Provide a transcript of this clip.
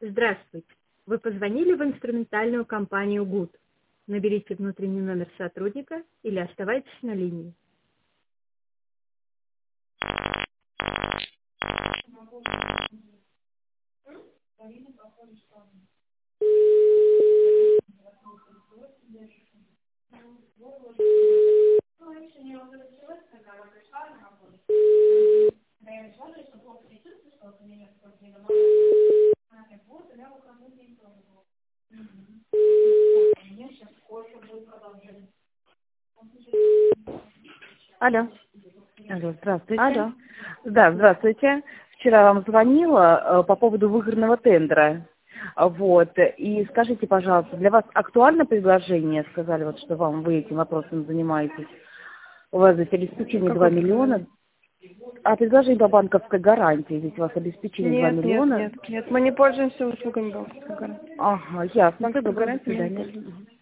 Здравствуйте. Вы позвонили в инструментальную компанию ГУД. Наберите внутренний номер сотрудника или оставайтесь на линии. Алло. Алло, здравствуйте. Алло. Да, здравствуйте. Вчера вам звонила по поводу выигранного тендера. Вот. И скажите, пожалуйста, для вас актуально предложение? Сказали, вот, что вы этим вопросом занимаетесь. У вас здесь обеспечение 2 миллиона. А предложение по банковской гарантии. Здесь у вас обеспечение 2 миллиона. Нет. Мы не пользуемся услугами банковской гарантии. Ага, ясно. Банковской Доброго гарантии мы не свидания. пользуемся.